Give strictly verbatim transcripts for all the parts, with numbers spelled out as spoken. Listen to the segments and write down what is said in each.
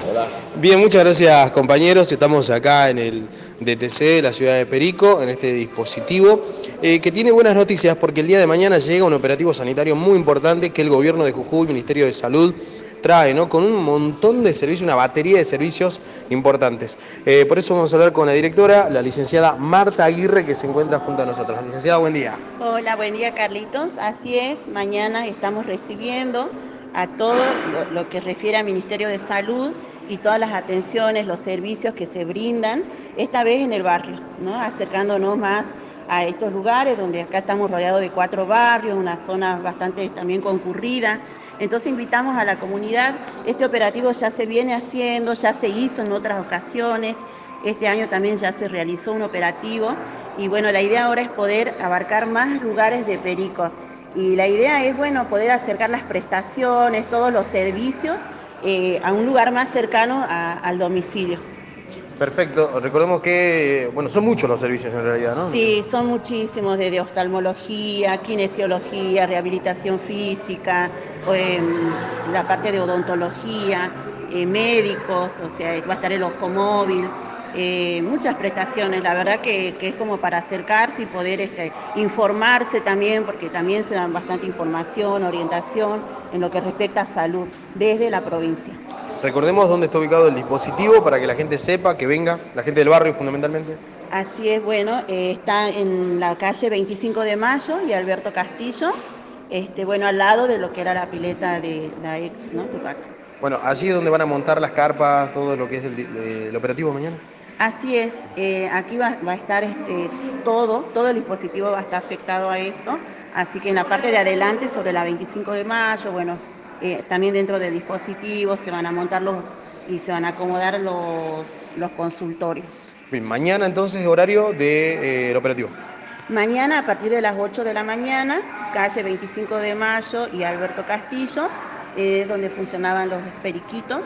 Hola. Bien, muchas gracias compañeros. Estamos acá en el D T C de la ciudad de Perico, en este dispositivo, eh, que tiene buenas noticias porque el día de mañana llega un operativo sanitario muy importante que el gobierno de Jujuy, Ministerio de Salud, trae, ¿no? Con un montón de servicios, una batería de servicios importantes. Eh, por eso vamos a hablar con la directora, la licenciada Marta Aguirre, que se encuentra junto a nosotros. Licenciada, buen día. Hola, buen día Carlitos. Así es, mañana estamos recibiendo a todo lo, lo que refiere al Ministerio de Salud y todas las atenciones, los servicios que se brindan, esta vez en el barrio, ¿no? Acercándonos más a estos lugares donde acá estamos rodeados de cuatro barrios, una zona bastante también concurrida. Entonces invitamos a la comunidad. Este operativo ya se viene haciendo, ya se hizo en otras ocasiones. Este año también ya se realizó un operativo y bueno, la idea ahora es poder abarcar más lugares de Perico. Y la idea es, bueno, poder acercar las prestaciones, todos los servicios eh, a un lugar más cercano a, al domicilio. Perfecto. Recordemos que, bueno, son muchos los servicios en realidad, ¿no? Sí, son muchísimos, desde oftalmología, kinesiología, rehabilitación física, eh, la parte de odontología, eh, médicos, o sea, va a estar el ojomóvil, eh, muchas prestaciones, la verdad que, que es como para acercarse y poder este, informarse también, porque también se dan bastante información, orientación en lo que respecta a salud desde la provincia. Recordemos dónde está ubicado el dispositivo para que la gente sepa, que venga, la gente del barrio fundamentalmente. Así es, bueno, eh, está en la calle veinticinco de mayo y Alberto Castillo, este, bueno, al lado de lo que era la pileta de la ex, ¿no? Tupac. Bueno, allí es donde van a montar las carpas, todo lo que es el, di- el operativo mañana. Así es, eh, aquí va, va a estar este, todo, todo el dispositivo va a estar afectado a esto, así que en la parte de adelante, sobre la veinticinco de mayo, bueno, eh, también dentro del dispositivo se van a montar los y se van a acomodar los, los consultorios. Bien, mañana entonces horario del de, eh, operativo. Mañana a partir de las ocho de la mañana, calle veinticinco de mayo y Alberto Castillo, es eh, donde funcionaban los periquitos.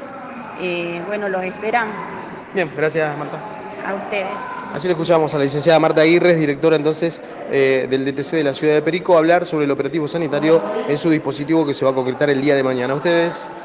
Eh, bueno, los esperamos. Bien, gracias Marta. A ustedes. Así le escuchamos a la licenciada Marta Aguirre, directora entonces eh, del D T C de la ciudad de Perico, hablar sobre el operativo sanitario en su dispositivo que se va a concretar el día de mañana. ¿A ustedes?